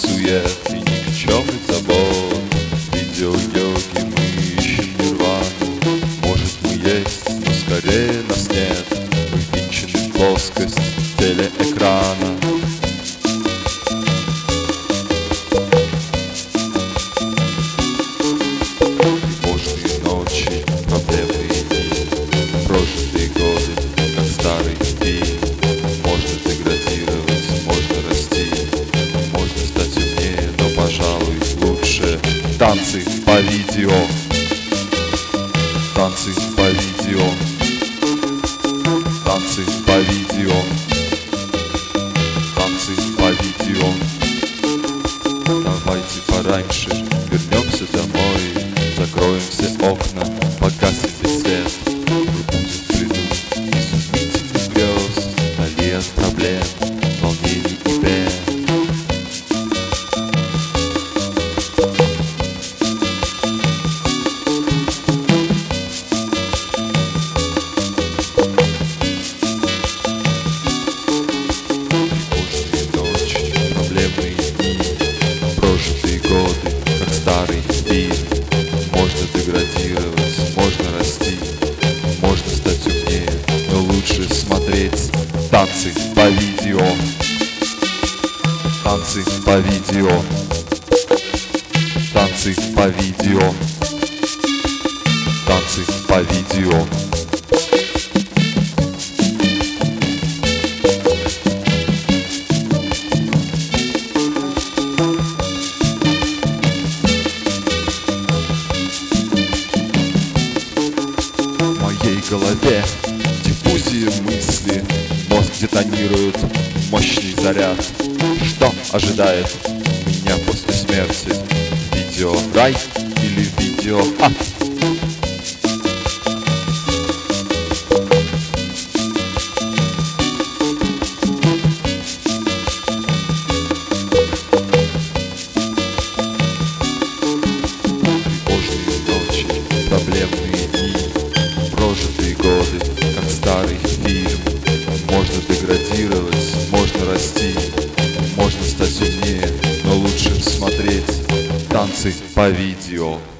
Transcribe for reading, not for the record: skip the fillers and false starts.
сует и никчемных забот. Видео-йоги мы ищем нирвану. Может мы есть, но скорее нас нет. Мы ввинчены в плоскость телеэкрана. Тревожные ночи, проблемные дни, прожитые годы, как старый фильм. Можно деградировать, можно расти, можно стать умнее, но, пожалуй, лучше танцы по видео. Танцы по видео. Танцы по видео. Танцы по видео. Давайте пораньше вернемся домой, закроем все окна, погасим весь свет. Будет в бреду изумительных грез, вдали от проблем, волнений и бед. Тревожные ночи, проблемные дни, прожитые годы, как старый фильм. Можно деградировать, можно расти, можно стать умнее, но лучше смотреть танцы по видео. Танцы по видео. Танцы по видео. Танцы по видео. В моей голове диффузия мысли, мозг детонирует мощный заряд. Что ожидает меня после смерти? Видео рай или видео ад? Тревожные ночи, проблемные дни, прожитые годы, как старый фильм. Можно деградировать, можно расти, можно стать умнее, но лучше смотреть танцы по видео.